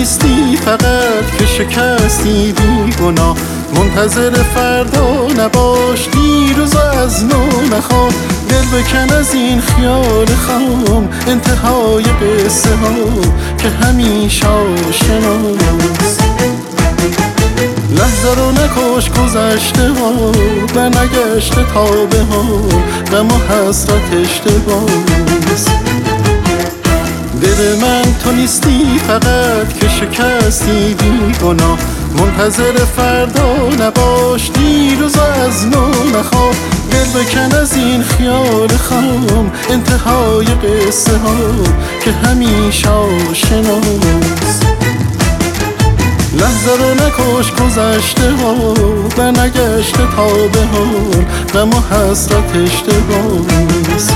نیستی فقط که شکستی بی گناه. منتظر فردا نباش، دیروز از نو نخواه. دل بکن از این خیال خام، انتهای قصه ها که همیشه آشناست. لحظه رو نکش، گذشته ها و نگشته تا به حال، غم و حسرت اشتباهست. دل من تو نیستی فقط که شکستی بی گناه. منتظر فردا نباش، دیروز از نو نخواه. دل بکن از این خیال خام، انتهای قصه ها که همیشه آشناست. لحظه رو نکش، گذشته ها و نگشته تا به حال، غم و حسرت اشتباهست.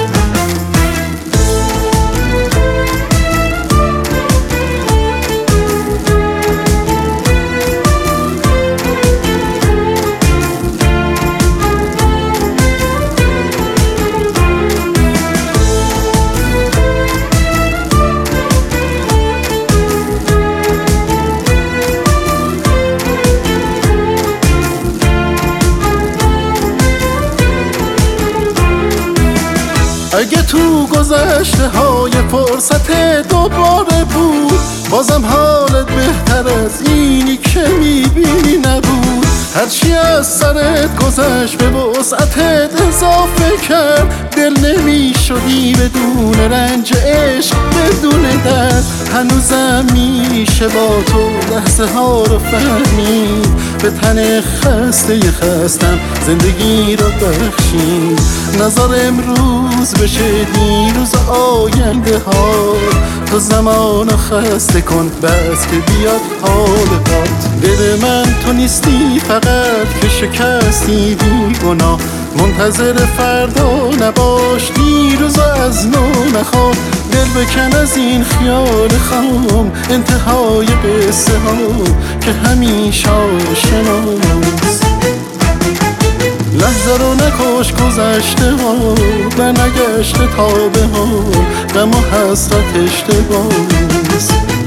اگه تو گذشته های فرصت دوباره بود، بازم حالت بهتر از اینی که میبینی نبود. هرچی از سرت گذشت به وسعتت اضافه کرد، دل نمیشدی بدون رنج عشق، بدون درد. هنوزم میشه با تو لحظه ها رو فهمید، به تن خسته خستم زندگی رو بخشید. نظر امروز بشه دیروز آینده ها، تو زمانو خسته کن بس که بیاد حال هات. دل من تو نیستی فقط که شکستی بی گناه. منتظر فردا نباش، دیروز از نو نخواه. دل بکن از این خیال خام، انتهای قصه ها که همیشه آشناست. لحظه رو نکش، گذشته ها و نگشته تا به حال، غم و حسرت اشتباهست.